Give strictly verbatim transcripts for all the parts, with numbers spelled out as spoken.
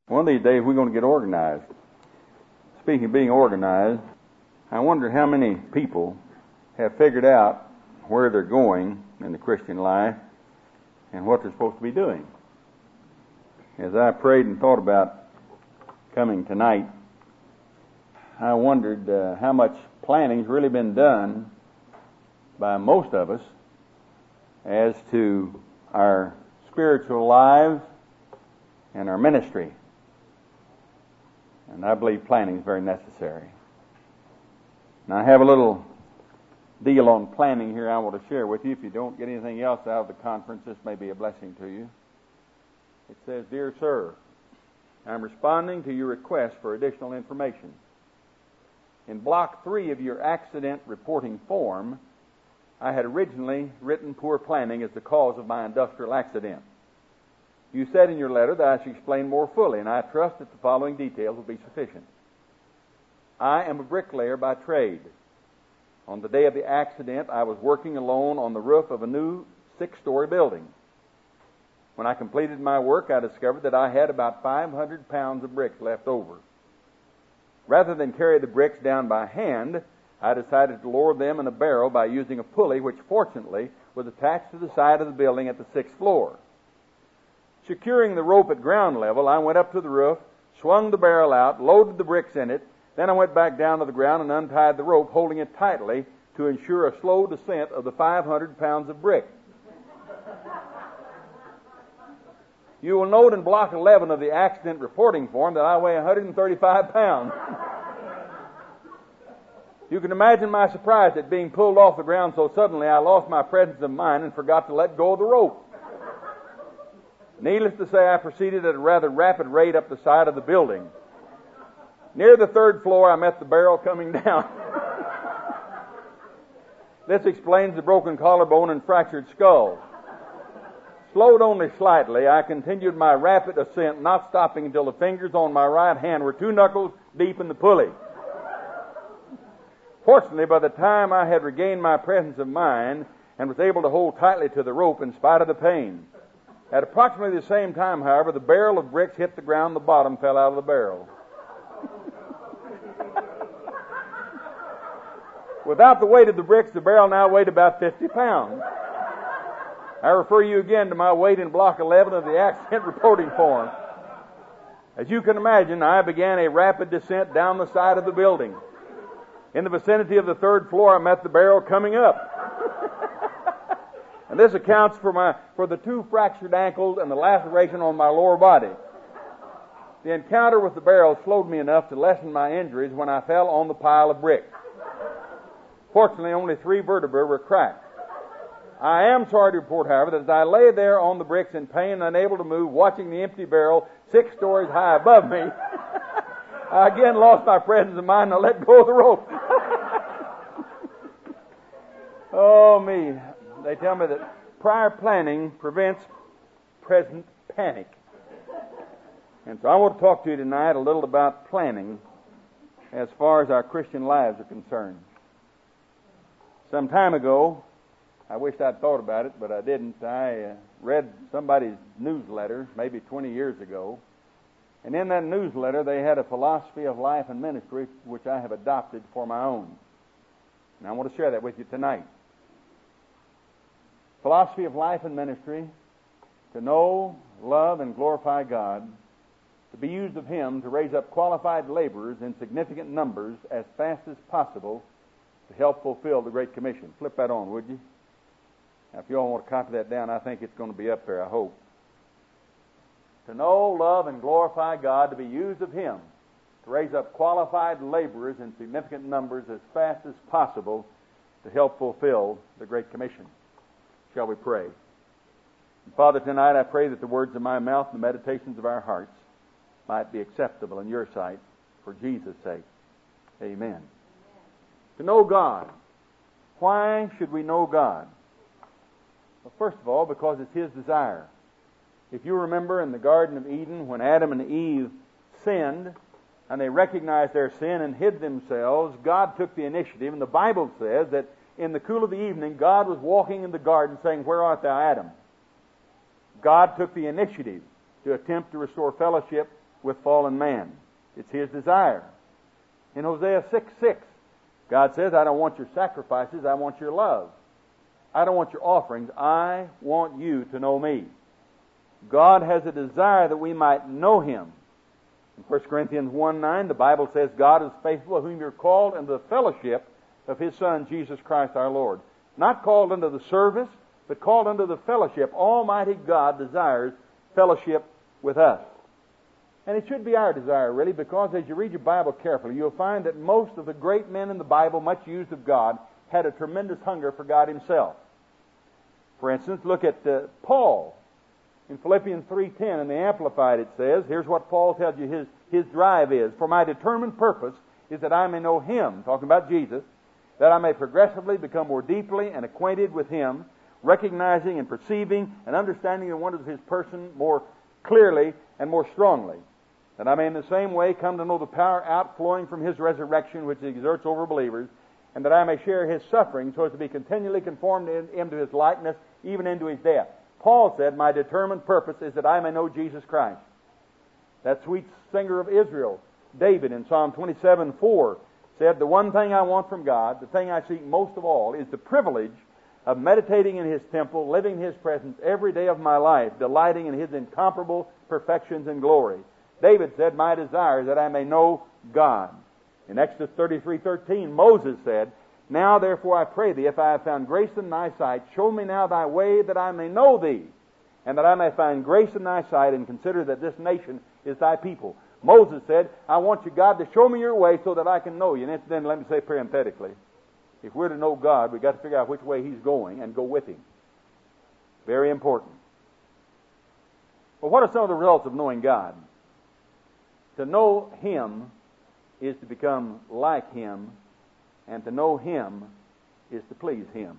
One of these days we're going to get organized. Speaking of being organized, I wonder how many people have figured out where they're going in the Christian life and what they're supposed to be doing. As I prayed and thought about coming tonight, I wondered uh, how much planning's really been done by most of us as to our spiritual lives and our ministry. And I believe planning is very necessary. Now, I have a little deal on planning here I want to share with you. If you don't get anything else out of the conference, this may be a blessing to you. It says, "Dear Sir, I'm responding to your request for additional information. In block three of your accident reporting form, I had originally written poor planning as the cause of my industrial accident. You said in your letter that I should explain more fully, and I trust that the following details will be sufficient. I am a bricklayer by trade. On the day of the accident, I was working alone on the roof of a new six-story building. When I completed my work, I discovered that I had about five hundred pounds of bricks left over. Rather than carry the bricks down by hand, I decided to lower them in a barrel by using a pulley which fortunately was attached to the side of the building at the sixth floor. Securing the rope at ground level, I went up to the roof, swung the barrel out, loaded the bricks in it, then I went back down to the ground and untied the rope, holding it tightly to ensure a slow descent of the five hundred pounds of brick. You will note in block eleven of the accident reporting form that I weigh one hundred thirty-five pounds. You can imagine my surprise at being pulled off the ground so suddenly I lost my presence of mind and forgot to let go of the rope. Needless to say, I proceeded at a rather rapid rate up the side of the building. Near the third floor, I met the barrel coming down. This explains the broken collarbone and fractured skull. Slowed only slightly, I continued my rapid ascent, not stopping until the fingers on my right hand were two knuckles deep in the pulley. Fortunately, by the time I had regained my presence of mind and was able to hold tightly to the rope in spite of the pain. At approximately the same time, however, the barrel of bricks hit the ground, the bottom fell out of the barrel. Without the weight of the bricks, the barrel now weighed about fifty pounds. I refer you again to my weight in block eleven of the accident reporting form. As you can imagine, I began a rapid descent down the side of the building. In the vicinity of the third floor, I met the barrel coming up. And this accounts for my for the two fractured ankles and the laceration on my lower body. The encounter with the barrel slowed me enough to lessen my injuries when I fell on the pile of bricks. Fortunately, only three vertebrae were cracked. I am sorry to report, however, that as I lay there on the bricks in pain and unable to move, watching the empty barrel six stories high above me, I again lost my presence of mind and I let go of the rope. Oh, me. They tell me that prior planning prevents present panic. And so I want to talk to you tonight a little about planning as far as our Christian lives are concerned. Some time ago, I wished I'd thought about it, but I didn't. I uh, read somebody's newsletter maybe twenty years ago, and in that newsletter they had a philosophy of life and ministry which I have adopted for my own. And I want to share that with you tonight. Philosophy of life and ministry: to know, love, and glorify God, to be used of Him to raise up qualified laborers in significant numbers as fast as possible to help fulfill the Great Commission. Flip that on, would you? Now, if you all want to copy that down, I think it's going to be up there, I hope. To know, love, and glorify God, to be used of Him to raise up qualified laborers in significant numbers as fast as possible to help fulfill the Great Commission. Shall we pray? Father, tonight I pray that the words of my mouth and the meditations of our hearts might be acceptable in your sight for Jesus' sake. Amen. Amen. To know God. Why should we know God? Well, first of all, because it's His desire. If you remember in the Garden of Eden when Adam and Eve sinned and they recognized their sin and hid themselves, God took the initiative, and the Bible says that in the cool of the evening, God was walking in the garden saying, "Where art thou, Adam?" God took the initiative to attempt to restore fellowship with fallen man. It's His desire. In Hosea six six, God says, I don't want your sacrifices, I want your love. I don't want your offerings, I want you to know me. God has a desire that we might know Him. In First Corinthians one nine, the Bible says, God is faithful, whom you're called into the fellowship of His Son, Jesus Christ our Lord. Not called unto the service, but called unto the fellowship. Almighty God desires fellowship with us. And it should be our desire, really, because as you read your Bible carefully, you'll find that most of the great men in the Bible, much used of God, had a tremendous hunger for God Himself. For instance, look at uh, Paul. In Philippians three ten, in the Amplified, it says, here's what Paul tells you his, his drive is. For my determined purpose is that I may know Him, talking about Jesus, that I may progressively become more deeply and acquainted with Him, recognizing and perceiving and understanding the wonders of His person more clearly and more strongly, that I may in the same way come to know the power outflowing from His resurrection which He exerts over believers, and that I may share His suffering so as to be continually conformed into His likeness, even into His death. Paul said, my determined purpose is that I may know Jesus Christ. That sweet singer of Israel, David, in Psalm twenty-seven four, said, the one thing I want from God, the thing I seek most of all, is the privilege of meditating in His temple, living in His presence every day of my life, delighting in His incomparable perfections and glory. David said, my desire is that I may know God. In Exodus thirty-three thirteen, Moses said, now therefore I pray thee, if I have found grace in thy sight, show me now thy way that I may know thee, and that I may find grace in thy sight, and consider that this nation is thy people. Moses said, I want you, God, to show me your way so that I can know you. And then let me say parenthetically, if we're to know God, we've got to figure out which way He's going and go with Him. Very important. Well, what are some of the results of knowing God? To know Him is to become like Him, and to know Him is to please Him.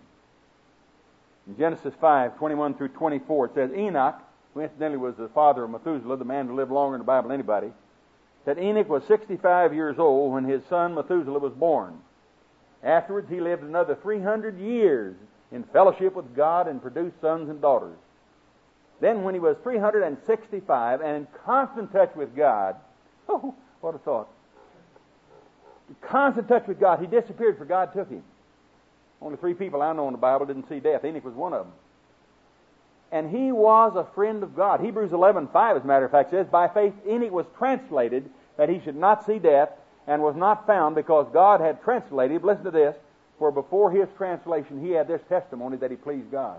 In Genesis five twenty-one through twenty-four, it says, Enoch, who incidentally was the father of Methuselah, the man who lived longer in the Bible than anybody, that Enoch was sixty-five years old when his son Methuselah was born. Afterwards he lived another three hundred years in fellowship with God and produced sons and daughters. Then when he was three hundred sixty-five and in constant touch with God, oh, what a thought. In constant touch with God, he disappeared for God took him. Only three people I know in the Bible didn't see death. Enoch was one of them. And he was a friend of God. Hebrews eleven five, as a matter of fact, says, by faith Enoch was translated that he should not see death, and was not found because God had translated, listen to this, for before his translation he had this testimony that he pleased God.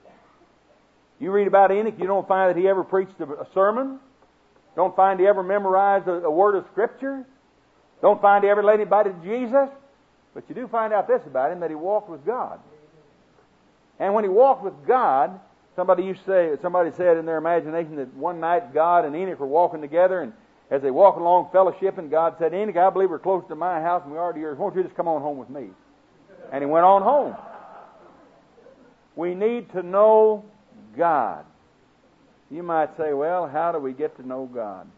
You read about Enoch, you don't find that he ever preached a sermon. Don't find he ever memorized a, a word of Scripture. Don't find he ever led anybody to Jesus. But you do find out this about him, that he walked with God. And when he walked with God, somebody used to say, somebody said in their imagination that one night God and Enoch were walking together, and as they walked along fellowship, and God said, Enoch, I believe we're close to my house and we are to yours. Won't you just come on home with me? And he went on home. We need to know God. You might say, well, how do we get to know God?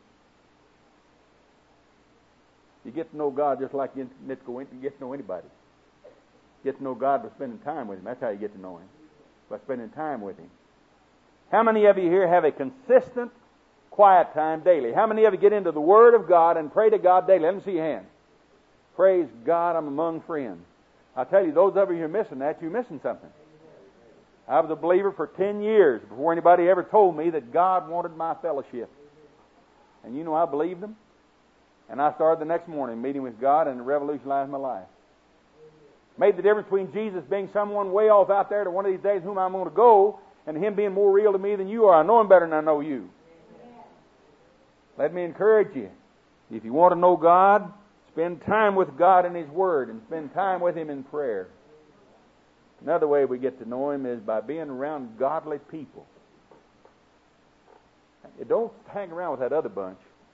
You get to know God just like you get to know anybody. You get to know God by spending time with Him. That's how you get to know Him, by spending time with Him. How many of you here have a consistent quiet time daily? How many of you get into the Word of God and pray to God daily? Let me see your hand. Praise God, I'm among friends. I tell you, those of you who are missing that, you're missing something. I was a believer for ten years before anybody ever told me that God wanted my fellowship. And you know, I believed them. And I started the next morning meeting with God, and it revolutionized my life. Made the difference between Jesus being someone way off out there to one of these days whom I'm going to go, and Him being more real to me than you are. I know Him better than I know you. Let me encourage you. If you want to know God, spend time with God in His Word, and spend time with Him in prayer. Another way we get to know Him is by being around godly people. Don't hang around with that other bunch.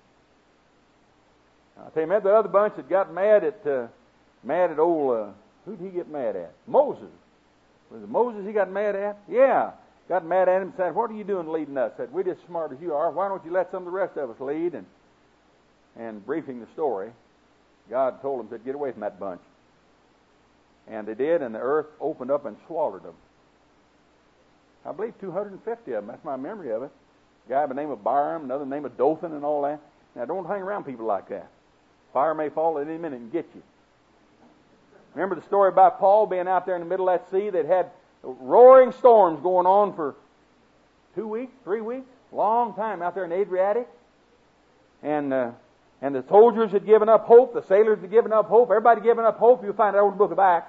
I'll tell you, remember the other bunch that got mad at uh, mad at old, uh, who did he get mad at? Moses. Was it Moses he got mad at? Yeah. Got mad at him and said, what are you doing leading us? Said, we're just as smart as you are. Why don't you let some of the rest of us lead? And and briefing the story, God told him, said, get away from that bunch. And they did, and the earth opened up and swallowed them. I believe two hundred fifty of them. That's my memory of it. A guy by the name of Balaam, another name of Dothan and all that. Now, don't hang around people like that. Fire may fall at any minute and get you. Remember the story about Paul being out there in the middle of that sea that had roaring storms going on for two weeks, three weeks, long time out there in the Adriatic, and uh, and the soldiers had given up hope, the sailors had given up hope, everybody had given up hope. You'll find out in the book of Acts.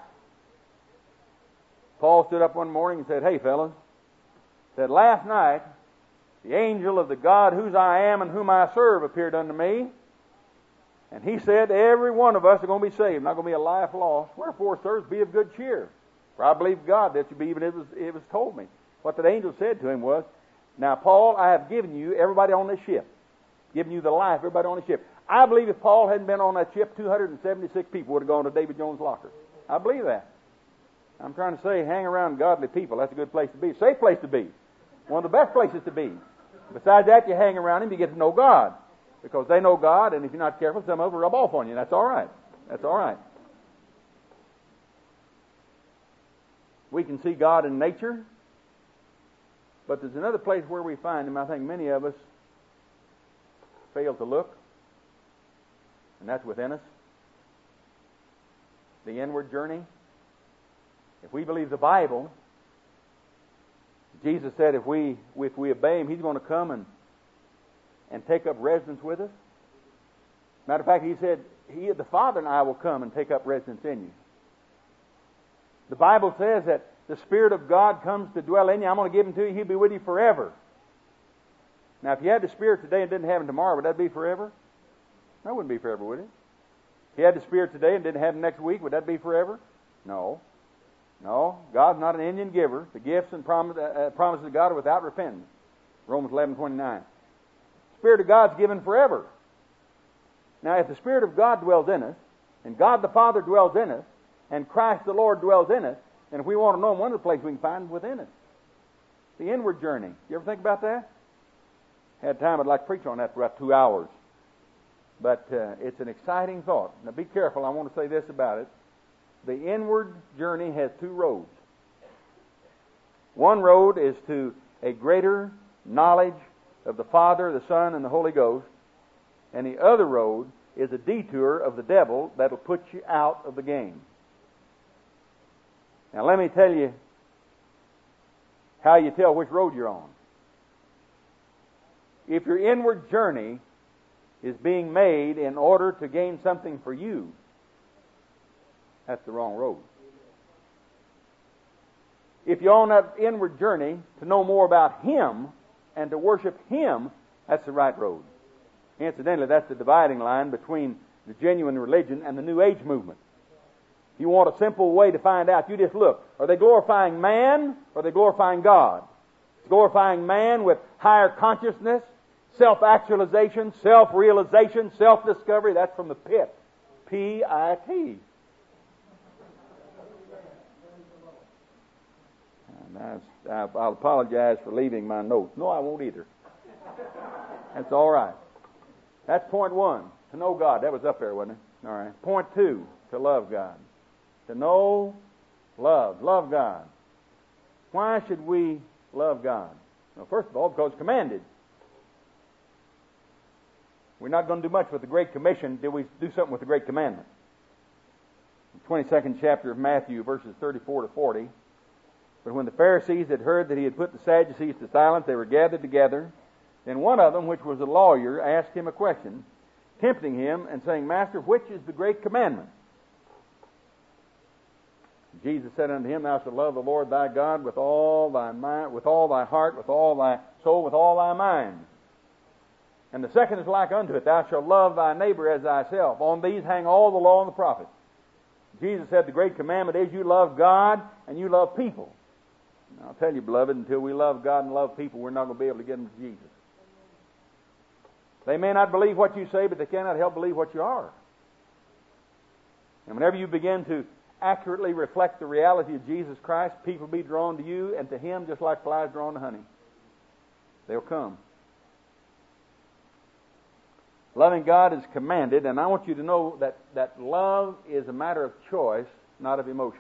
Paul stood up one morning and said, "Hey, fellas," said, "last night the angel of the God whose I am and whom I serve appeared unto me, and he said, every one of us are going to be saved, not going to be a life lost. Wherefore, sirs, be of good cheer. For I believe God that you be, even if it was, it was told me." What that angel said to him was, "Now, Paul, I have given you everybody on this ship, given you the life of everybody on the ship." I believe if Paul hadn't been on that ship, two hundred seventy-six people would have gone to David Jones' locker. I believe that. I'm trying to say, hang around godly people. That's a good place to be. Safe place to be. One of the best places to be. Besides that, you hang around him, you get to know God. Because they know God, and if you're not careful, some of them will rub off on you. That's all right. That's all right. We can see God in nature, but there's another place where we find Him. I think many of us fail to look, and that's within us. The inward journey. If we believe the Bible, Jesus said if we if we obey Him, He's going to come and and take up residence with us. Matter of fact, He said, He, the Father and I will come and take up residence in you. The Bible says that the Spirit of God comes to dwell in you. I'm going to give Him to you. He'll be with you forever. Now, if you had the Spirit today and didn't have Him tomorrow, would that be forever? That wouldn't be forever, would it? If you had the Spirit today and didn't have Him next week, would that be forever? No. No. God's not an Indian giver. The gifts and promise, uh, promises of God are without repentance. Romans eleven twenty-nine. The Spirit of God's given forever. Now, if the Spirit of God dwells in us, and God the Father dwells in us, and Christ the Lord dwells in us, and if we want to know Him, one of the places we can find Him within us. The inward journey. You ever think about that? Had time, I'd like to preach on that for about two hours. But uh, it's an exciting thought. Now be careful, I want to say this about it. The inward journey has two roads. One road is to a greater knowledge of the Father, the Son, and the Holy Ghost. And the other road is a detour of the devil that'll put you out of the game. Now let me tell you how you tell which road you're on. If your inward journey is being made in order to gain something for you, that's the wrong road. If you're on that inward journey to know more about Him and to worship Him, that's the right road. Incidentally, that's the dividing line between the genuine religion and the New Age movement. If you want a simple way to find out, you just look. Are they glorifying man or are they glorifying God? Glorifying man with higher consciousness, self-actualization, self-realization, self-discovery. That's from the pit. P I T. I'll apologize for leaving my notes. No, I won't either. That's all right. That's point one. To know God. That was up there, wasn't it? All right. Point two. To love God. To know, love. Love God. Why should we love God? Well, first of all, because it's commanded. We're not going to do much with the Great Commission till we do something with the Great Commandment. The twenty-second chapter of Matthew, verses thirty-four to forty. But when the Pharisees had heard that He had put the Sadducees to silence, they were gathered together. Then one of them, which was a lawyer, asked Him a question, tempting Him and saying, Master, which is the great commandment? Jesus said unto him, Thou shalt love the Lord thy God with all thy mind, with all thy heart, with all thy soul, with all thy mind. And the second is like unto it, Thou shalt love thy neighbor as thyself. On these hang all the law and the prophets. Jesus said the great commandment is you love God and you love people. And I'll tell you, beloved, until we love God and love people, we're not going to be able to get them to Jesus. They may not believe what you say, but they cannot help believe what you are. And whenever you begin to accurately reflect the reality of Jesus Christ, people will be drawn to you and to Him just like flies drawn to honey. They'll come. Loving God is commanded, and I want you to know that, that love is a matter of choice, not of emotion.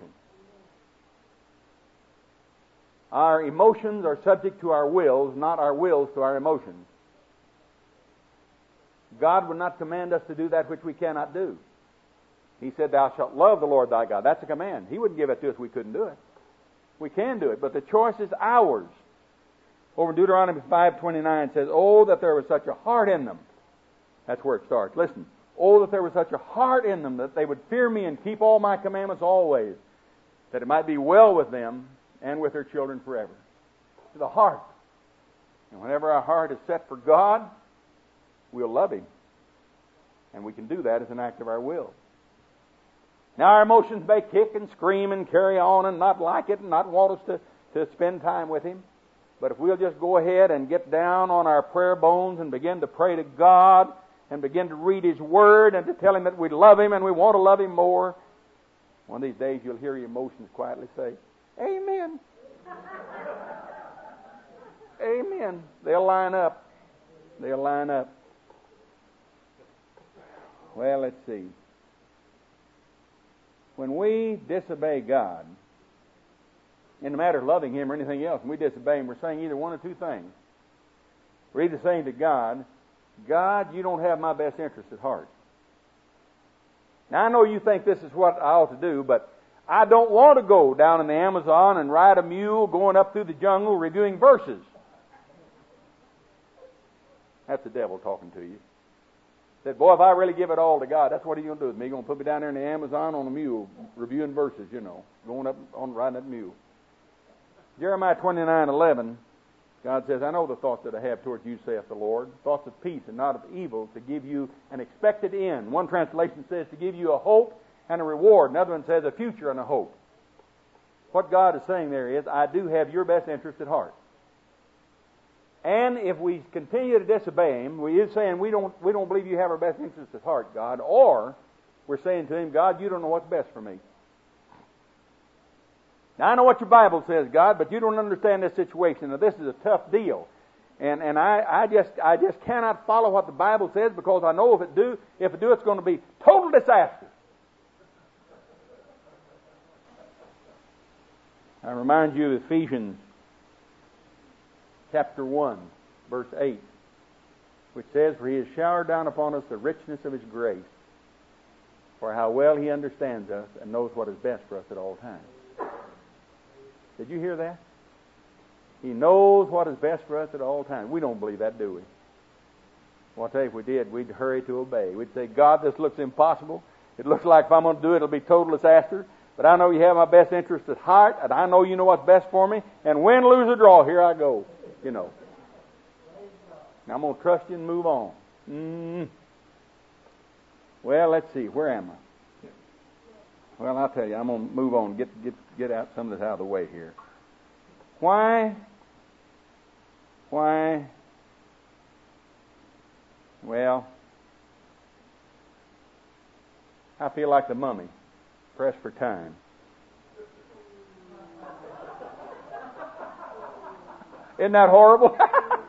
Our emotions are subject to our wills, not our wills to our emotions. God would not command us to do that which we cannot do. He said, thou shalt love the Lord thy God. That's a command. He wouldn't give it to us if we couldn't do it. We can do it, but the choice is ours. Over in Deuteronomy five twenty-nine says, oh, that there was such a heart in them. That's where it starts. Listen. Oh, that there was such a heart in them that they would fear me and keep all my commandments always, that it might be well with them and with their children forever. The heart. And whenever our heart is set for God, we'll love Him. And we can do that as an act of our will. Now our emotions may kick and scream and carry on and not like it and not want us to, to spend time with Him. But if we'll just go ahead and get down on our prayer bones and begin to pray to God and begin to read His Word and to tell Him that we love Him and we want to love Him more, one of these days you'll hear your emotions quietly say, Amen. Amen. They'll line up. They'll line up. Well, let's see. When we disobey God, in the matter of loving Him or anything else, when we disobey Him, we're saying either one or two things. We're either saying to God, God, you don't have my best interest at heart. Now, I know you think this is what I ought to do, but I don't want to go down in the Amazon and ride a mule going up through the jungle reviewing verses. That's the devil talking to you. Said, boy, if I really give it all to God, that's what He's going to do with me. He's going to put me down there in the Amazon on a mule, reviewing verses, you know, going up on riding that mule. Jeremiah twenty-nine eleven, God says, I know the thoughts that I have towards you, saith the Lord, thoughts of peace and not of evil, to give you an expected end. One translation says to give you a hope and a reward. Another one says a future and a hope. What God is saying there is, I do have your best interest at heart. And if we continue to disobey Him, we is saying we don't we don't believe you have our best interest at heart, God, or we're saying to Him, God, you don't know what's best for me. Now I know what your Bible says, God, but you don't understand this situation. Now this is a tough deal. And and I, I just I just cannot follow what the Bible says, because I know if it do if it do it's going to be total disaster. I remind you of Ephesians chapter one, verse eight, which says, for He has showered down upon us the richness of His grace, for how well He understands us and knows what is best for us at all times. Did you hear that? He knows what is best for us at all times. We don't believe that, do we? Well, I'll tell you, if we did, we'd hurry to obey. We'd say, God, this looks impossible. It looks like if I'm going to do it, it'll be total disaster. But I know you have my best interest at heart, and I know you know what's best for me. And win, lose, or draw, here I go. You know. Now I'm going to trust you and move on. Mm. Well, let's see. Where am I? Well, I'll tell you. I'm going to move on. Get get get out some of this out of the way here. Why? Why? Well, I feel like the mummy, pressed for time. Isn't that horrible?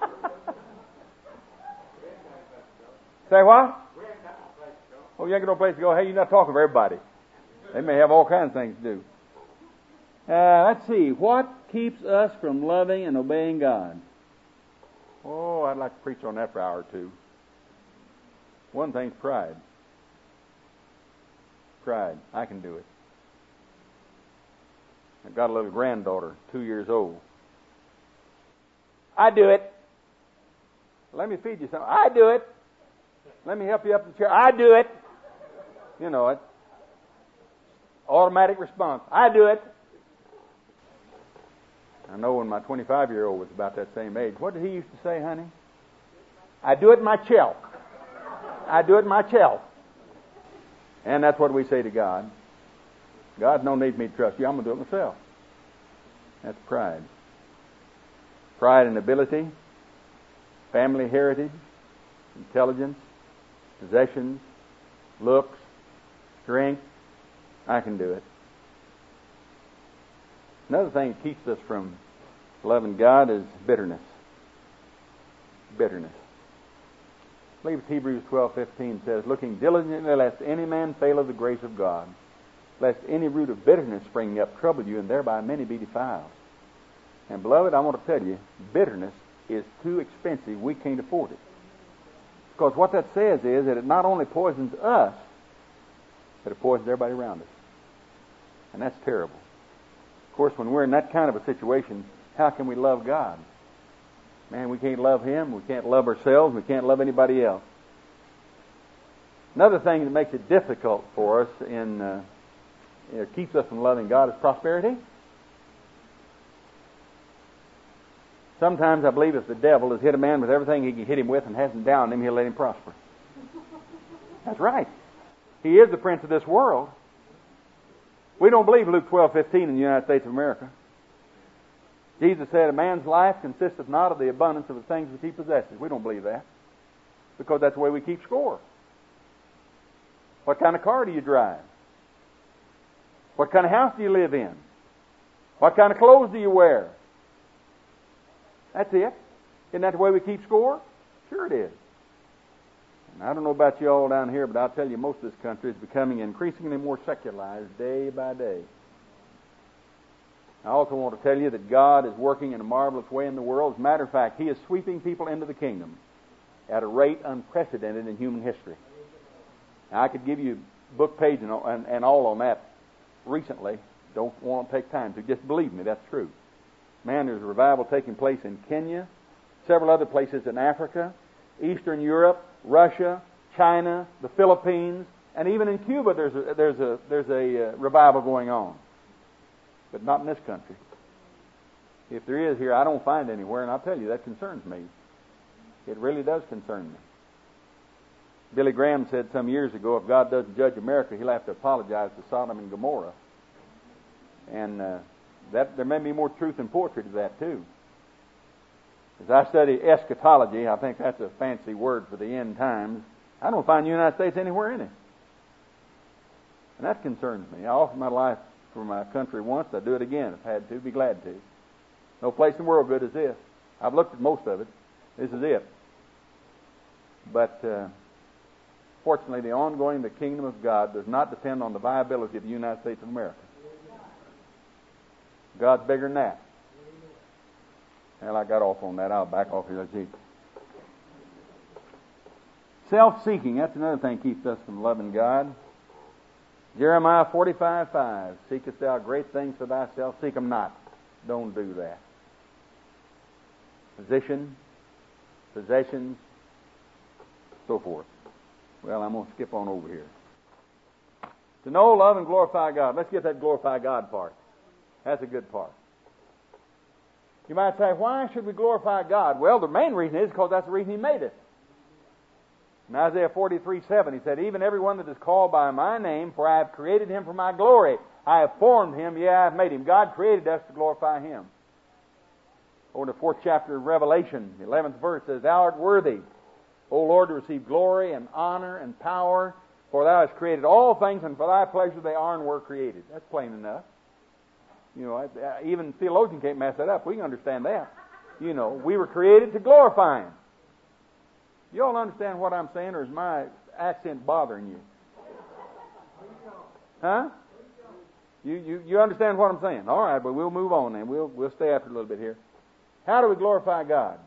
Say what? Oh, you ain't got no place to go. Hey, you're not talking to everybody. They may have all kinds of things to do. Uh, let's see. What keeps us from loving and obeying God? Oh, I'd like to preach on that for an hour or two. One thing's pride. Pride. I can do it. I've got a little granddaughter, two years old. I do it. Let me feed you something. I do it. Let me help you up the chair. I do it. You know it. Automatic response. I do it. I know when my twenty-five-year-old was about that same age. What did he used to say, honey? I do it myself. I do it myself. And that's what we say to God. God no need me to trust you. I'm going to do it myself. That's pride. Pride in ability, family heritage, intelligence, possessions, looks, strength. I can do it. Another thing that keeps us from loving God is bitterness. Bitterness. I believe it's Hebrews twelve fifteen says, looking diligently lest any man fail of the grace of God, lest any root of bitterness spring up trouble you, and thereby many be defiled. And beloved, I want to tell you, bitterness is too expensive. We can't afford it. Because what that says is that it not only poisons us, but it poisons everybody around us. And that's terrible. Of course, when we're in that kind of a situation, how can we love God? Man, we can't love Him, we can't love ourselves, we can't love anybody else. Another thing that makes it difficult for us in uh, you know, keeps us from loving God is prosperity. Sometimes I believe if the devil has hit a man with everything he can hit him with and hasn't downed him, he'll let him prosper. That's right. He is the prince of this world. We don't believe Luke twelve fifteen in the United States of America. Jesus said, a man's life consisteth not of the abundance of the things which he possesses. We don't believe that, because that's the way we keep score. What kind of car do you drive? What kind of house do you live in? What kind of clothes do you wear? That's it. Isn't that the way we keep score? Sure it is. And I don't know about you all down here, but I'll tell you, most of this country is becoming increasingly more secularized day by day. I also want to tell you that God is working in a marvelous way in the world. As a matter of fact, He is sweeping people into the kingdom at a rate unprecedented in human history. Now, I could give you book, page, and, and, and all on that recently. Don't want to take time to. Just believe me, that's true. Man, there's a revival taking place in Kenya, several other places in Africa, Eastern Europe, Russia, China, the Philippines, and even in Cuba there's a, there's a, there's a uh, revival going on. But not in this country. If there is here, I don't find anywhere, and I'll tell you, that concerns me. It really does concern me. Billy Graham said some years ago, if God doesn't judge America, He'll have to apologize to Sodom and Gomorrah. And uh, that there may be more truth in poetry to that, too. As I study eschatology, I think that's a fancy word for the end times, I don't find the United States anywhere in it. And that concerns me. I offered my life for my country once. I'd do it again if I had to. Be glad to. No place in the world good as this. I've looked at most of it. This is it. But uh, fortunately, the ongoing the kingdom of God does not depend on the viability of the United States of America. God's bigger than that. Well, I got off on that. I'll back off here. Let's see. Self-seeking. That's another thing keeps us from loving God. Jeremiah forty-five five. Seekest thou great things for thyself? Seek them not. Don't do that. Position, possessions, so forth. Well, I'm going to skip on over here. To know, love, and glorify God. Let's get that glorify God part. That's a good part. You might say, why should we glorify God? Well, the main reason is because that's the reason He made us. In Isaiah forty-three seven, He said, even everyone that is called by my name, for I have created him for my glory. I have formed him, yea, I have made him. God created us to glorify Him. Over in the fourth chapter of Revelation, the eleventh verse says, thou art worthy, O Lord, to receive glory and honor and power, for thou hast created all things, and for thy pleasure they are and were created. That's plain enough. You know, even theologian can't mess that up. We can understand that. You know, we were created to glorify Him. You all understand what I'm saying, or is my accent bothering you? Huh? You, you you understand what I'm saying? All right, but we'll move on then. We'll we'll stay after a little bit here. How do we glorify God?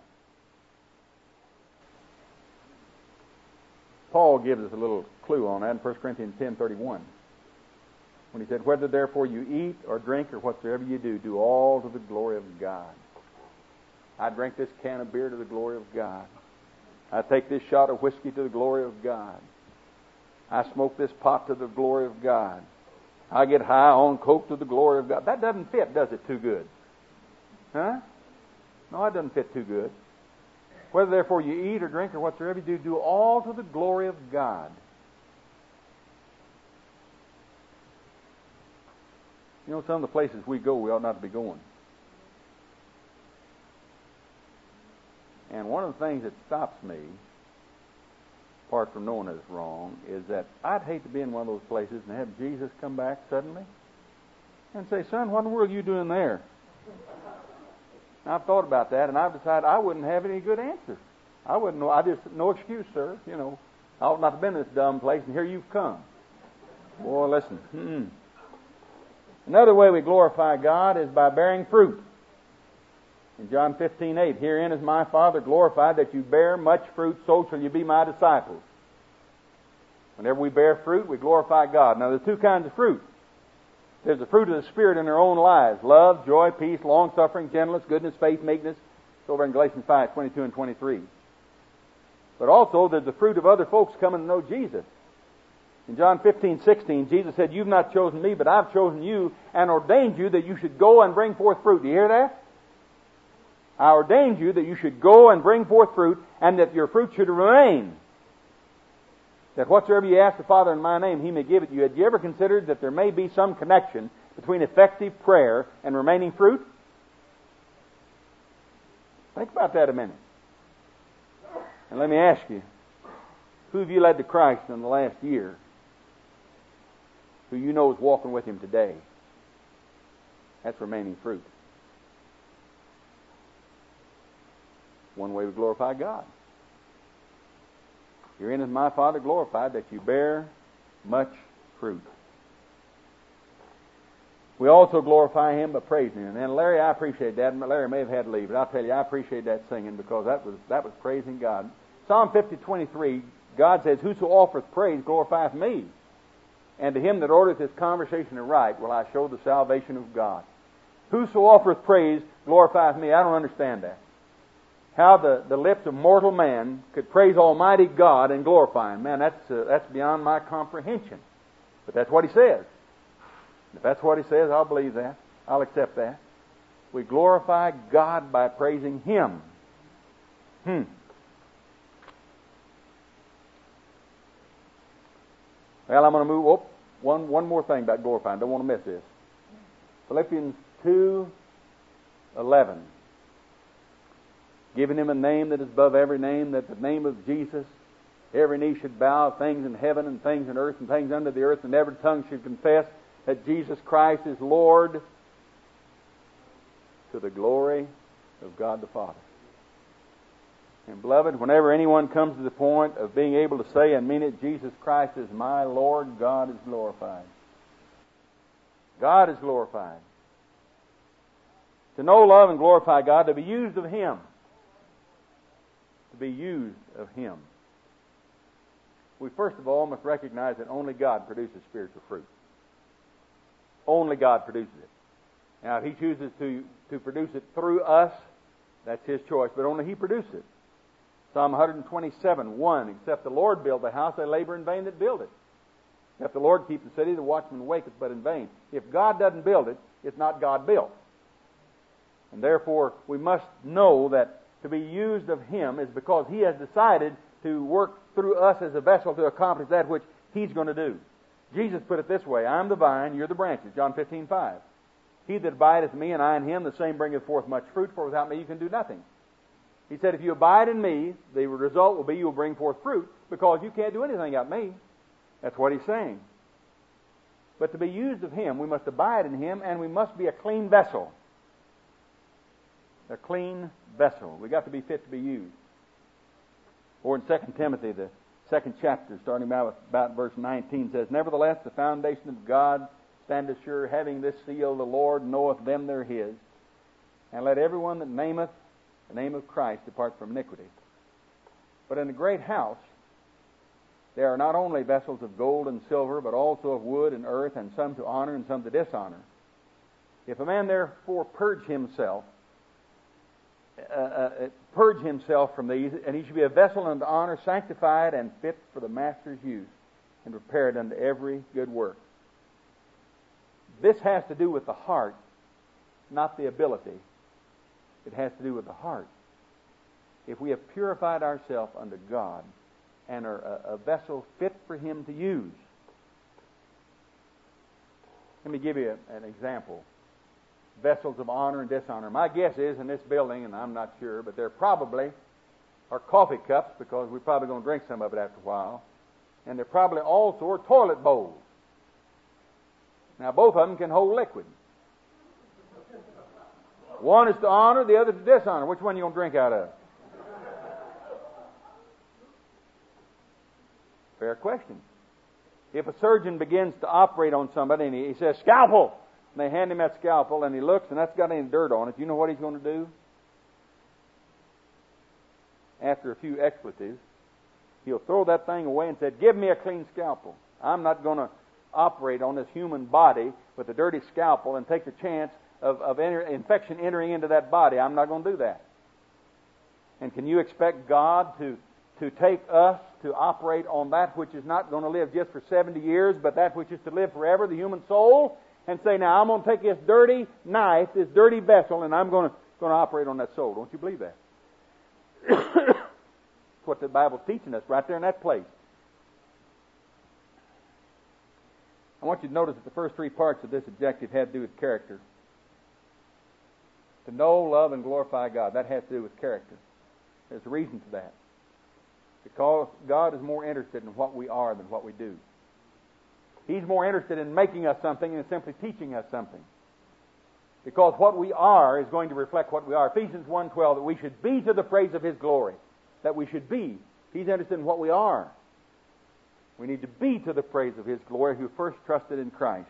Paul gives us a little clue on that in First Corinthians ten thirty-one. When he said, whether therefore you eat or drink or whatsoever you do, do all to the glory of God. I drink this can of beer to the glory of God. I take this shot of whiskey to the glory of God. I smoke this pot to the glory of God. I get high on coke to the glory of God. That doesn't fit, does it, too good? Huh? No, it doesn't fit too good. Whether therefore you eat or drink or whatsoever you do, do all to the glory of God. You know, some of the places we go, we ought not to be going. And one of the things that stops me, apart from knowing it's wrong, is that I'd hate to be in one of those places and have Jesus come back suddenly and say, son, what in the world are you doing there? And I've thought about that, and I've decided I wouldn't have any good answer. I wouldn't know. I just, no excuse, sir. You know, I ought not to have been in this dumb place, and here you've come. Boy, listen. Mm-mm. Another way we glorify God is by bearing fruit. In John fifteen eight, herein is my Father glorified, that you bear much fruit, so shall you be my disciples. Whenever we bear fruit, we glorify God. Now, there's two kinds of fruit. There's the fruit of the Spirit in our own lives: love, joy, peace, long-suffering, gentleness, goodness, faith, meekness. It's over in Galatians five twenty-two and twenty-three. But also, there's the fruit of other folks coming to know Jesus. In John fifteen sixteen, Jesus said, you've not chosen me, but I've chosen you and ordained you that you should go and bring forth fruit. Do you hear that? I ordained you that you should go and bring forth fruit, and that your fruit should remain. That whatsoever you ask the Father in my name, He may give it you. Had you ever considered that there may be some connection between effective prayer and remaining fruit? Think about that a minute. And let me ask you, who have you led to Christ in the last year who you know is walking with Him today? That's remaining fruit. One way to glorify God. Herein is my Father glorified, that you bear much fruit. We also glorify Him by praising Him. And Larry, I appreciate that. Larry may have had to leave, but I'll tell you, I appreciate that singing, because that was that was praising God. Psalm fifty twenty-three, God says, whoso offereth praise glorifieth me. And to him that ordereth his conversation aright will I show the salvation of God. Whoso offereth praise glorifieth me. I don't understand that. How the, the lips of mortal man could praise Almighty God and glorify Him. Man, that's uh, that's beyond my comprehension. But that's what He says. If that's what He says, I'll believe that. I'll accept that. We glorify God by praising Him. Hmm. Well, I'm going to move. Oh, one, one more thing about glorifying. Don't want to miss this. Philippians two eleven. Giving Him a name that is above every name, that the name of Jesus every knee should bow, things in heaven and things in earth and things under the earth, and every tongue should confess that Jesus Christ is Lord, to the glory of God the Father. And beloved, whenever anyone comes to the point of being able to say and mean it, Jesus Christ is my Lord, God is glorified. God is glorified. To know, love, and glorify God, to be used of Him. To be used of Him. We first of all must recognize that only God produces spiritual fruit. Only God produces it. Now, if He chooses to, to produce it through us, that's His choice, but only He produces it. Psalm one twenty-seven, one, except the Lord build the house, they labor in vain that build it. Except the Lord keep the city, the watchman waketh but in vain. If God doesn't build it, it's not God built. And therefore, we must know that to be used of Him is because He has decided to work through us as a vessel to accomplish that which He's going to do. Jesus put it this way, I am the vine, you're the branches, John fifteen five. He that abideth in me and I in him, the same bringeth forth much fruit, for without me you can do nothing. He said, if you abide in me, the result will be you will bring forth fruit, because you can't do anything without me. That's what He's saying. But to be used of Him, we must abide in Him, and we must be a clean vessel. A clean vessel. We've got to be fit to be used. Or in Second Timothy, the second chapter, starting about, about verse nineteen, says, nevertheless, the foundation of God standeth sure, having this seal, the Lord knoweth them that are His. And let everyone that nameth the name of Christ depart from iniquity. But in the great house, there are not only vessels of gold and silver, but also of wood and earth, and some to honor and some to dishonor. If a man therefore purge himself, uh, uh, purge himself from these, and he should be a vessel unto honor, sanctified and fit for the master's use, and prepared unto every good work. This has to do with the heart, not the ability. It has to do with the heart. If we have purified ourselves unto God and are a, a vessel fit for Him to use. Let me give you a, an example. Vessels of honor and dishonor. My guess is in this building, and I'm not sure, but there probably are coffee cups, because we're probably going to drink some of it after a while. And there probably also are toilet bowls. Now, both of them can hold liquid. One is to honor, the other to dishonor. Which one are you going to drink out of? Fair question. If a surgeon begins to operate on somebody and he, he says, scalpel, and they hand him that scalpel and he looks and that's got any dirt on it, you know what he's going to do? after a few expletives, he'll throw that thing away and say, give me a clean scalpel. I'm not going to operate on this human body with a dirty scalpel and take the chance of, of enter, infection entering into that body. I'm not going to do that. And can you expect God to, to take us to operate on that which is not going to live just for seventy years, but that which is to live forever, the human soul, and say, now I'm going to take this dirty knife, this dirty vessel, and I'm going to, going to operate on that soul. Don't you believe that? That's what the Bible's teaching us right there in that place. I want you to notice that the first three parts of this objective had to do with character. To know, love, and glorify God. That has to do with character. There's a reason for that. Because God is more interested in what we are than what we do. He's more interested in making us something than simply teaching us something. Because what we are is going to reflect what we are. Ephesians one twelve, that we should be to the praise of His glory. That we should be. He's interested in what we are. We need to be to the praise of His glory who first trusted in Christ.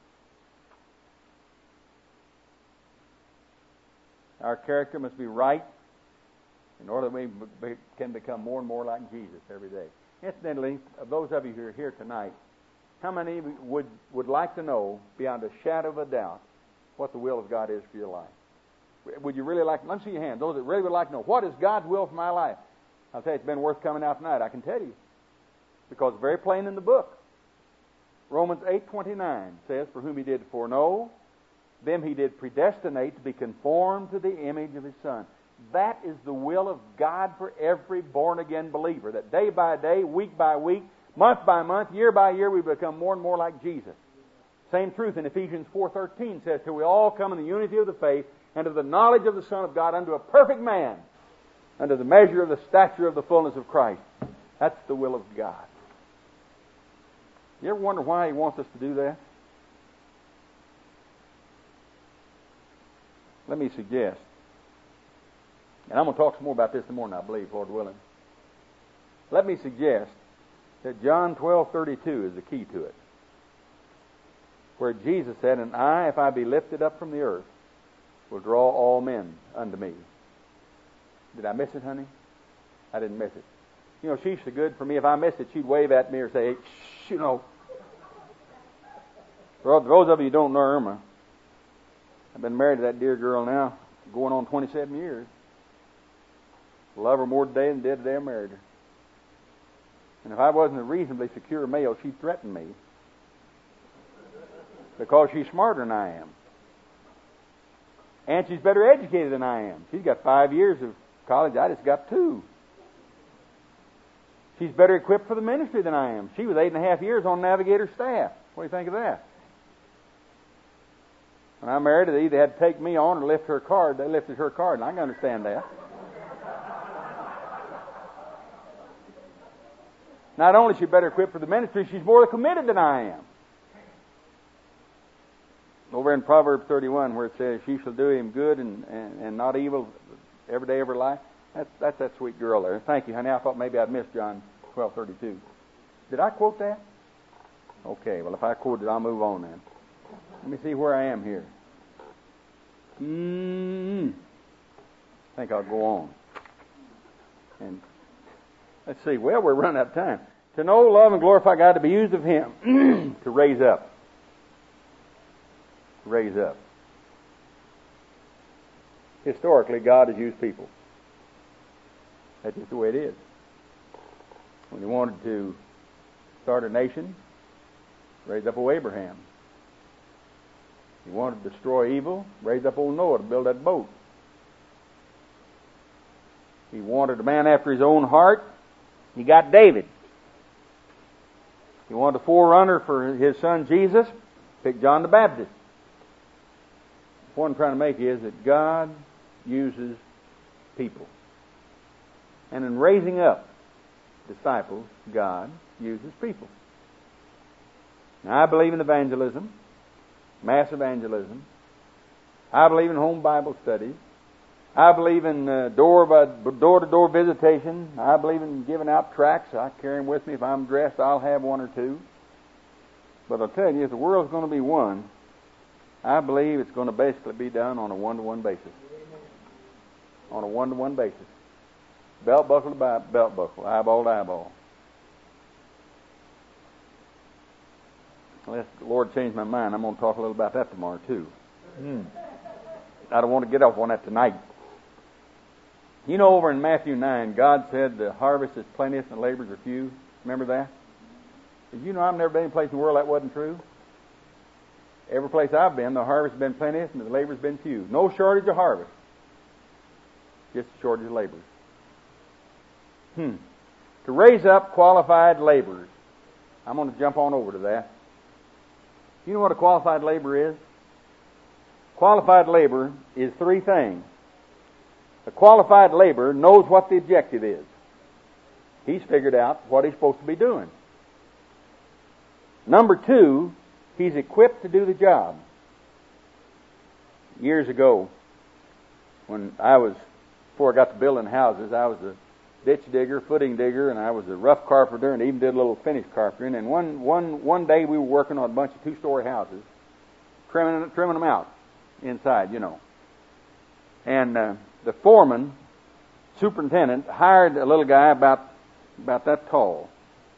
Our character must be right in order that we can become more and more like Jesus every day. Incidentally, of those of you who are here tonight, how many would, would like to know, beyond a shadow of a doubt, what the will of God is for your life? Would you really like, let me see your hand, those that really would like to know, what is God's will for my life? I'll tell you, it's been worth coming out tonight, I can tell you. Because it's very plain in the book. Romans eight twenty-nine says, for whom He did foreknow, them He did predestinate to be conformed to the image of His Son. That is the will of God for every born-again believer. That day by day, week by week, month by month, year by year, we become more and more like Jesus. Same truth in Ephesians four thirteen says, till we all come in the unity of the faith and of the knowledge of the Son of God unto a perfect man, unto the measure of the stature of the fullness of Christ. That's the will of God. You ever wonder why He wants us to do that? Let me suggest, and I'm going to talk some more about this in the morning, I believe, Lord willing. Let me suggest that John twelve thirty-two is the key to it. Where Jesus said, and I, if I be lifted up from the earth, will draw all men unto me. Did I miss it, honey? I didn't miss it. You know, she's so good for me. If I missed it, she'd wave at me or say, shh, you know. For those of you who don't know Irma, I've been married to that dear girl now, going on twenty-seven years. Love her more today than did the day I married her. And if I wasn't a reasonably secure male, she'd threaten me. Because she's smarter than I am. And she's better educated than I am. She's got five years of college. I just got two. She's better equipped for the ministry than I am. She was eight and a half years on Navigator's staff. What do you think of that? When I married her, they either had to take me on or lift her card. They lifted her card, and I can understand that. Not only is she better equipped for the ministry, she's more committed than I am. Over in Proverbs thirty-one, where it says, she shall do him good and, and, and not evil every day of her life. That's, that's that sweet girl there. Thank you, honey. I thought maybe I'd missed John twelve thirty-two. Did I quote that? Okay, well, if I quoted it, I'll move on then. Let me see where I am here. Mm, I think I'll go on. And let's see. Well, we're running out of time. To know, love, and glorify God, to be used of Him, to raise up. To raise up. Historically, God has used people. That's just the way it is. When He wanted to start a nation, raise up old Abraham. He wanted to destroy evil, raise up old Noah to build that boat. He wanted a man after His own heart. He got David. He wanted a forerunner for His son Jesus. Picked John the Baptist. The point I'm trying to make is that God uses people. And in raising up disciples, God uses people. Now, I believe in evangelism, mass evangelism. I believe in home Bible studies. I believe in uh, door by door to door visitation. I believe in giving out tracts. I carry them with me. If I'm dressed, I'll have one or two. But I'll tell you, if the world's going to be won, I believe it's going to basically be done on a one-to-one basis. On a one-to-one basis. Belt buckle to belt buckle, eyeball to eyeball. Unless the Lord changed my mind, I'm going to talk a little about that tomorrow too. Mm. I don't want to get off on that tonight. You know, over in Matthew nine, God said the harvest is plenteous and the laborers are few. Remember that? Did you know I've never been any place in the world that wasn't true? Every place I've been, the harvest has been plenteous and the laborers have been few. No shortage of harvest. Just a shortage of laborers. Hmm. To raise up qualified laborers. I'm going to jump on over to that. You know what a qualified laborer is? Qualified labor is three things. A qualified laborer knows what the objective is. He's figured out what he's supposed to be doing. Number two, he's equipped to do the job. Years ago, when I was, before I got to building houses, I was a ditch digger, footing digger, and I was a rough carpenter, and even did a little finish carpentering. And one one one day we were working on a bunch of two-story houses, trimming trimming them out inside, you know. And uh, the foreman, superintendent, hired a little guy about about that tall.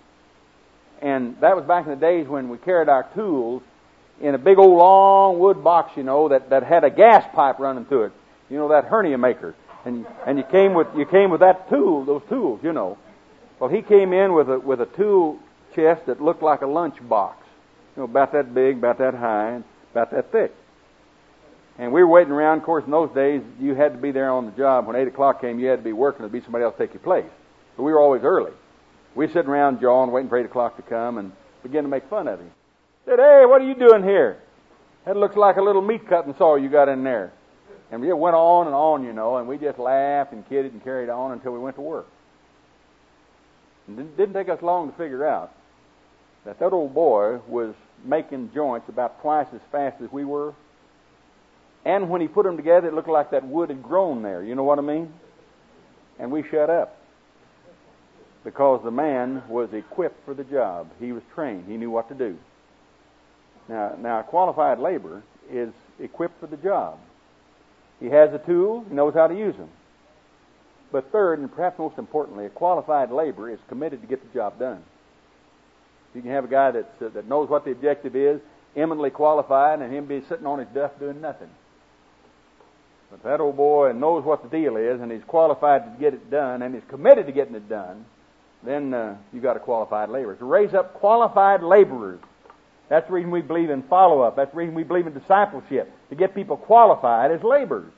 And that was back in the days when we carried our tools in a big old long wood box, you know, that, that had a gas pipe running through it. You know, that hernia maker. And and you came with you came with that tool, those tools, you know. Well, he came in with a with a tool chest that looked like a lunch box, you know, about that big, about that high, and about that thick. And we were waiting around. Of course, in those days, you had to be there on the job. When eight o'clock came, you had to be working. There'd be somebody else take your place. But we were always early. We were sitting around jawing, waiting for eight o'clock to come, and began to make fun of him. Said, "Hey, what are you doing here? That looks like a little meat cutting saw you got in there." And we went on and on, you know, and we just laughed and kidded and carried on until we went to work. And it didn't take us long to figure out that that old boy was making joints about twice as fast as we were. And when he put them together, it looked like that wood had grown there. You know what I mean? And we shut up. Because the man was equipped for the job. He was trained. He knew what to do. Now, now a qualified laborer is equipped for the job. He has the tools. He knows how to use them. But third, and perhaps most importantly, a qualified laborer is committed to get the job done. You can have a guy that's, uh, that knows what the objective is, eminently qualified, and him be sitting on his duff doing nothing. But that old boy knows what the deal is, and he's qualified to get it done, and he's committed to getting it done, then uh, you got a qualified laborer. To raise up qualified laborers. That's the reason we believe in follow-up. That's the reason we believe in discipleship, to get people qualified as laborers.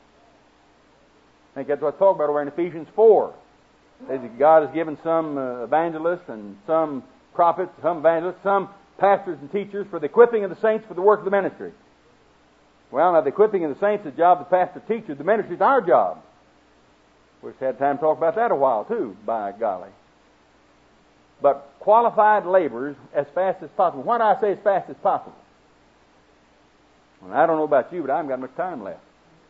I think that's what's talked about over in Ephesians four. God has given some uh, evangelists and some prophets, some evangelists, some pastors and teachers for the equipping of the saints for the work of the ministry. Well, now the equipping of the saints is the job of the pastor teacher. The ministry is our job. We've had time to talk about that a while too, by golly. But qualified laborers as fast as possible. Why do I say as fast as possible? Well, I don't know about you, but I haven't got much time left.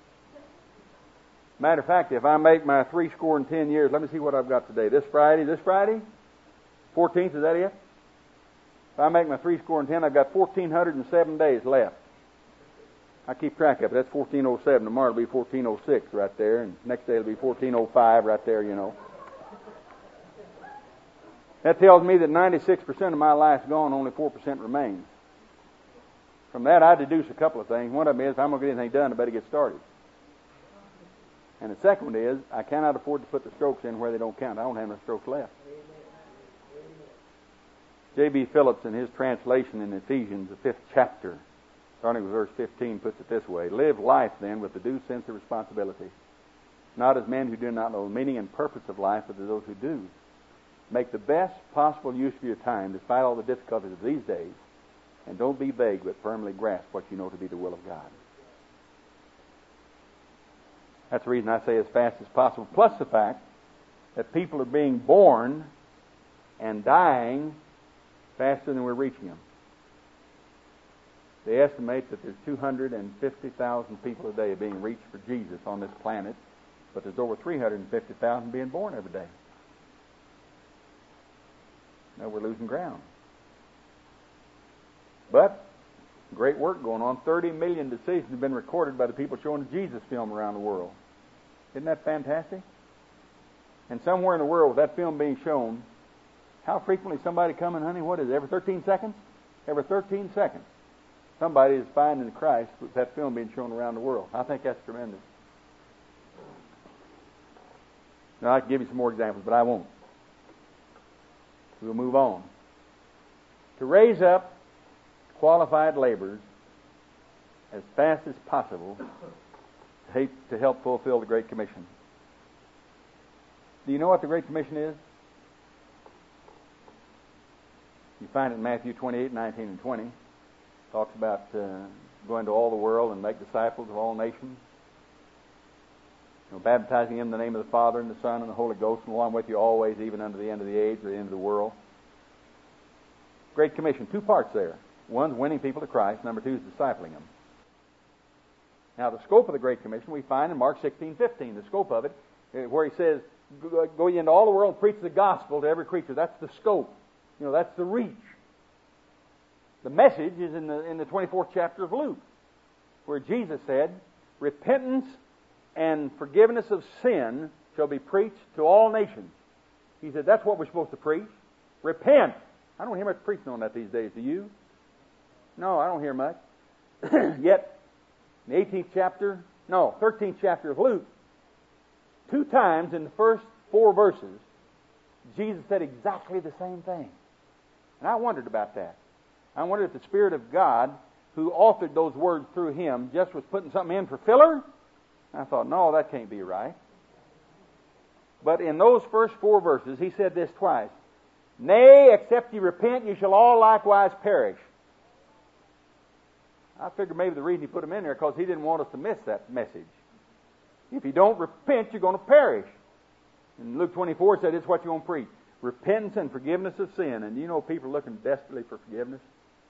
Matter of fact, if I make my three score and ten years, let me see what I've got today. This Friday, this Friday, fourteenth, is that it? If I make my three score and ten, I've got fourteen hundred and seven days left. I keep track of it. That's fourteen oh seven. Tomorrow will be fourteen oh six right there, and next day it'll be fourteen oh five right there, you know. That tells me that ninety-six percent of my life's gone, only four percent remains. From that, I deduce a couple of things. One of them is, if I'm going to get anything done, I better get started. And the second one is, I cannot afford to put the strokes in where they don't count. I don't have no strokes left. J B Phillips, in his translation in Ephesians, the fifth chapter, starting with verse fifteen, puts it this way: live life, then, with the due sense of responsibility, not as men who do not know the meaning and purpose of life, but as those who do. Make the best possible use of your time, despite all the difficulties of these days, and don't be vague, but firmly grasp what you know to be the will of God. That's the reason I say as fast as possible, plus the fact that people are being born and dying faster than we're reaching them. They estimate that there's two hundred fifty thousand people a day being reached for Jesus on this planet, but there's over three hundred fifty thousand being born every day. Now we're losing ground. But great work going on. thirty million decisions have been recorded by the people showing the Jesus film around the world. Isn't that fantastic? And somewhere in the world, with that film being shown, how frequently somebody coming, honey, what is it, every thirteen seconds? Every thirteen seconds. Somebody is finding Christ with that film being shown around the world. I think that's tremendous. Now, I can give you some more examples, but I won't. We'll move on. To raise up qualified laborers as fast as possible to help fulfill the Great Commission. Do you know what the Great Commission is? You find it in Matthew twenty-eight, nineteen, and twenty. It talks about uh, going to all the world and make disciples of all nations. You know, baptizing them in the name of the Father and the Son and the Holy Ghost, and along with you always, even unto the end of the age or the end of the world. Great Commission, two parts there. One's winning people to Christ. Number two is discipling them. Now, the scope of the Great Commission we find in Mark sixteen, fifteen. The scope of it, where he says, "Go ye into all the world and preach the gospel to every creature." That's the scope. You know, that's the reach. The message is in the in the twenty-fourth chapter of Luke, where Jesus said, "Repentance and forgiveness of sin shall be preached to all nations." He said, that's what we're supposed to preach. Repent. I don't hear much preaching on that these days, do you? No, I don't hear much. Yet, in the eighteenth chapter, no, thirteenth chapter of Luke, two times in the first four verses, Jesus said exactly the same thing. And I wondered about that. I wondered if the Spirit of God, who authored those words through him, just was putting something in for filler. I thought, no, that can't be right. But in those first four verses, he said this twice. "Nay, except ye repent, ye shall all likewise perish." I figured maybe the reason he put them in there because he didn't want us to miss that message. If you don't repent, you're going to perish. And Luke twenty-four said, it's what you're going to preach. Repentance and forgiveness of sin. And you know people are looking desperately for forgiveness.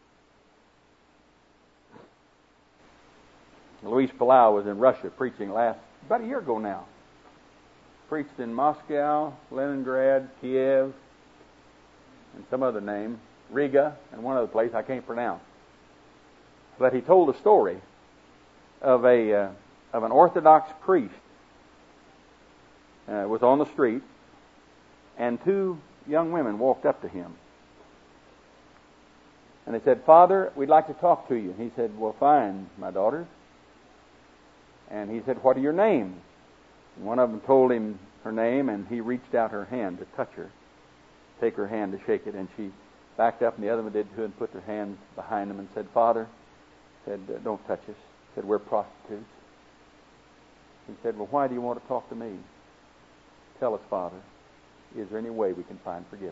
Luis Palau was in Russia preaching last, about a year ago now. Preached in Moscow, Leningrad, Kiev, and some other name, Riga, and one other place I can't pronounce. But he told a story of a uh, of an Orthodox priest. Uh, was on the street, and two young women walked up to him. And they said, "Father, we'd like to talk to you." He said, "Well, fine, my daughters." And he said, "What are your names?" And one of them told him her name, and he reached out her hand to touch her, take her hand to shake it, and she backed up, and the other one did too, and put their hands behind them and said, "Father," said, "don't touch us." Said, "We're prostitutes." He said, "Well, why do you want to talk to me? Tell us, Father, is there any way we can find forgiveness?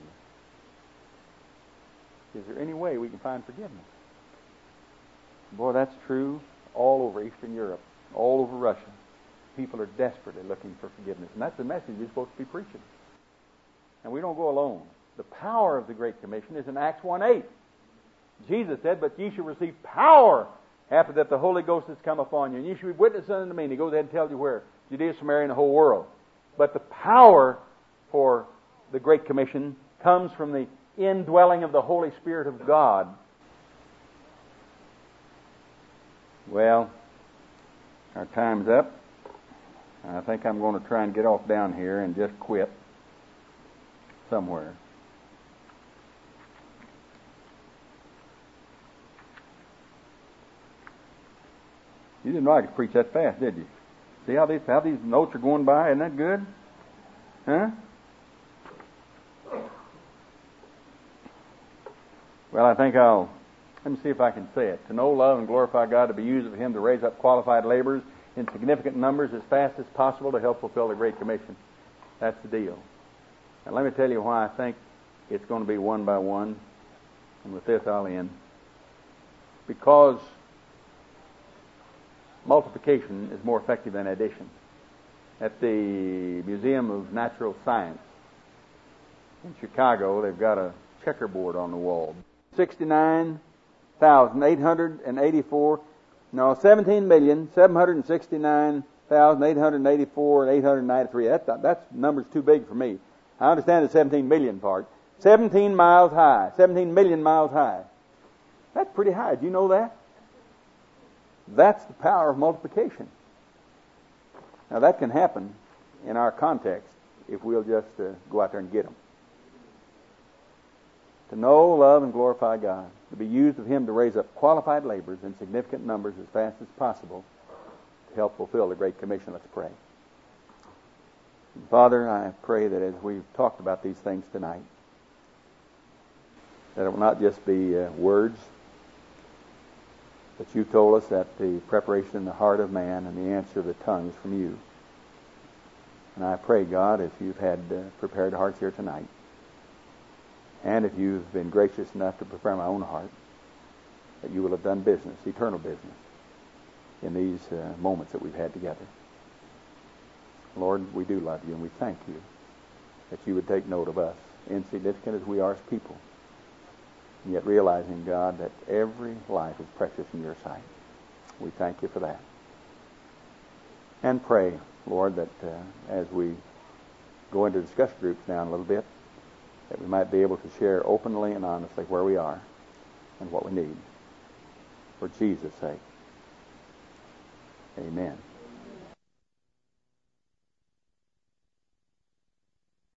Is there any way we can find forgiveness?" Boy, that's true all over Eastern Europe, all over Russia. People are desperately looking for forgiveness. And that's the message we're supposed to be preaching. And we don't go alone. The power of the Great Commission is in Acts one eight. Jesus said, "But ye shall receive power after that the Holy Ghost has come upon you. And ye shall be witnesses unto me." And he goes ahead and tells you where. Judea, Samaria, and the whole world. But the power for the Great Commission comes from the indwelling of the Holy Spirit of God. Well, our time's up. I think I'm going to try and get off down here and just quit somewhere. You didn't know I could preach that fast, did you? See how these how these notes are going by? Isn't that good? Huh? Well, I think I'll, let me see if I can say it. To know, love, and glorify God, to be used of Him to raise up qualified laborers in significant numbers as fast as possible to help fulfill the Great Commission. That's the deal. And let me tell you why I think it's going to be one by one. And with this, I'll end. Because multiplication is more effective than addition. At the Museum of Natural Science in Chicago, they've got a checkerboard on the wall. sixty-nine thousand eight hundred eighty-four, no, seventeen million seven hundred sixty-nine thousand eight hundred eighty-four and eight hundred ninety-three. That, that number's too big for me. I understand the seventeen million part. seventeen miles high. seventeen million miles high. That's pretty high. Do you know that? That's the power of multiplication. Now that can happen in our context if we'll just uh, go out there and get them. To know, love, and glorify God. To be used of Him to raise up qualified laborers in significant numbers as fast as possible to help fulfill the Great Commission. Let's pray. Father, I pray that as we've talked about these things tonight, that it will not just be uh, words, but you've told us that the preparation in the heart of man and the answer of the tongue is from you. And I pray, God, if you've had uh, prepared hearts here tonight, and if you've been gracious enough to prepare my own heart, that you will have done business, eternal business, in these uh, moments that we've had together. Lord, we do love you, and we thank you that you would take note of us, insignificant as we are as people, and yet realizing, God, that every life is precious in your sight. We thank you for that. And pray, Lord, that uh, as we go into discussion groups now in a little bit, that we might be able to share openly and honestly where we are and what we need. For Jesus' sake. Amen.